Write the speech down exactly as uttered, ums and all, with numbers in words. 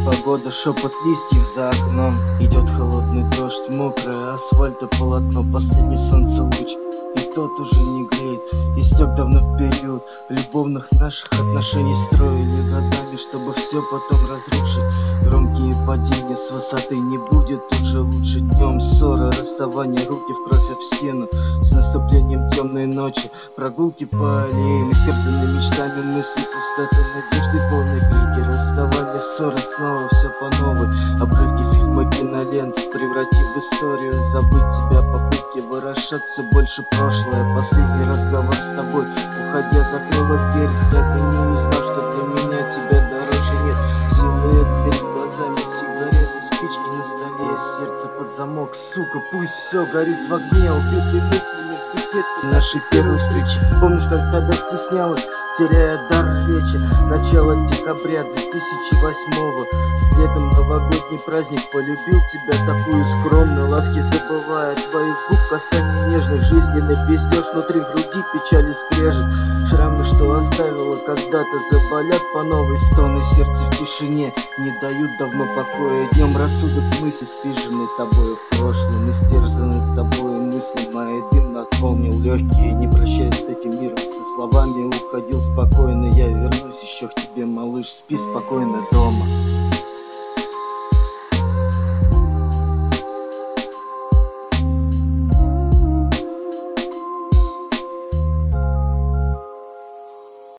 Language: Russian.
погода, шепот листьев за окном. Идет холодный дождь, мокрое асфальта полотно. Последний солнце луч, и тот уже не греет. Истек давно в период любовных наших отношений. Строили годами, чтобы все потом разрушить. Громкие падения с высоты, не будет уже лучше. Днем ссора, расставание, руки в кровь об стену. С наступлением темной ночи прогулки по аллеям, истерзанные мечтами, мысли, пустоты, надежды, полной крики. Расставание, ссора, снова все по новой. Обрывки фильма, кинолент, превратив в историю. Забыть тебя, попытки ворошат все больше прошлое. Последний разговор с тобой, уходя, закрыла дверь, так и не узнав, что для меня тебя дороже нет. Силуэт перед глазами, сигареты, спички на столе, сердце под замок. Сука, пусть все горит в огне, убитый мыслями в беседке нашей первой встречи. Помнишь, как тогда стеснялась, теряя дар речи? Начало декабря две тысячи восьмого. Следом новогодний праздник, полюбил тебя такую скромную, ласки забывая твоих губ, касаний нежных, жизненный пиздеж внутри груди, печали скрежет. Шрамы, что оставила когда-то, заболят по новой. Стоны сердца в тишине не дают давно покоя. Днем рассудок мысли, спиженный тобою в прошлом, истерзанный тобою мысли мои. Дым наполнил легкие, не прощаясь с этим миром, со словами уходил спокойно. Я вернусь еще к тебе, малыш, спи спокойно дома.